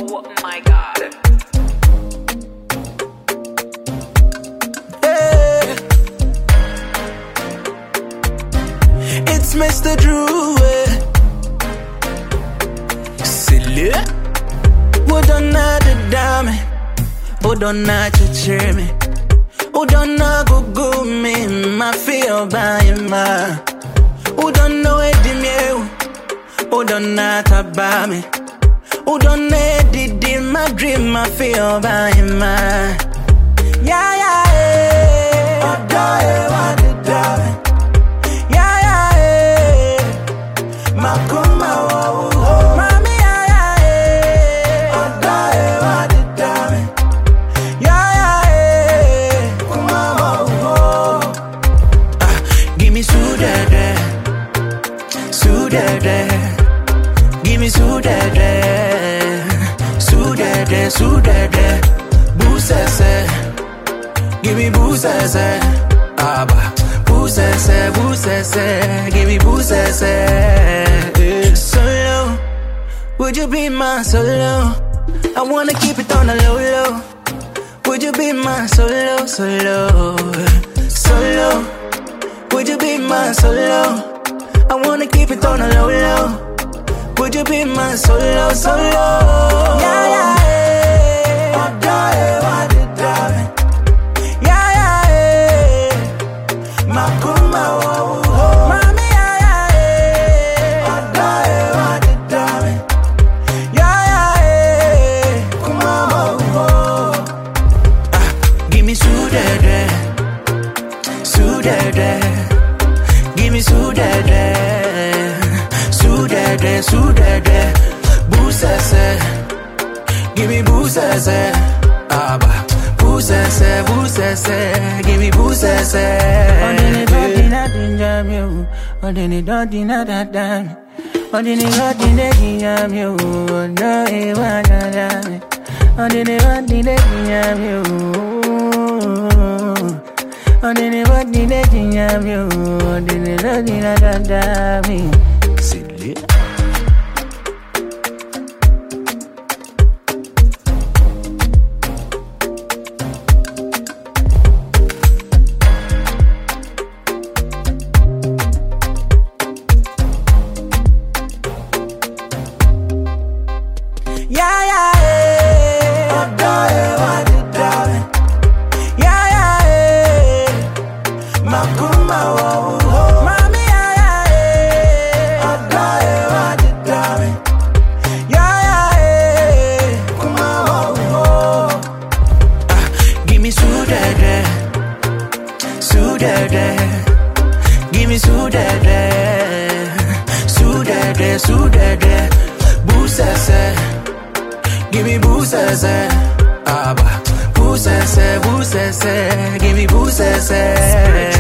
Oh my God. Hey. It's Mr. Drew. Silly. What done the dame? What done to me? What done go me? My feel by my. Who don't know it, the who don't know about me? Who don't know it, my dream, my feel by my. Yeah, yeah, yeah. Oh, die, what the die. Yeah, yeah, yeah. My kuma, oh, mommy, yeah, yeah, yeah. Oh, die, what the die. Yeah, yeah, yeah. Kuma, oh. Give me sugar. Give me sudade, bousese. Give me bousese, abba. Bousese, give me bousese. Solo, would you be my solo? I wanna keep it on the low. Would you be my solo? Would you be my solo? I wanna keep it on a low. Would you be my solo? Yeah, yeah, yeah. Oh, die, what the die. Yeah, yeah, yeah. My kuma, oh, mommy, yeah, yeah, yeah. Oh, die, what the die. Yeah, yeah, yeah. Kuma, oh. Give me sudade. Give me sudade, bousese. Give me bousese, abba. Bousese, give me bousese. Odini dodina dinjam you, odini dodina dadam, odini dodina dinjam you, no ewa dadam, odini dodina dinjam you, odini dodina dinjam you, odini dodina dadam. Silly. Yeah, yeah, yeah. Oh, die, what the die. Yeah, yeah, yeah. My kuma, oh, mommy, yeah, yeah, yeah. Oh, die, what the die. Yeah, yeah, yeah. Kuma, oh. Give me sudade. Give me sudade. Bousese. Give me bousese, abba. Bousese, give me bousese.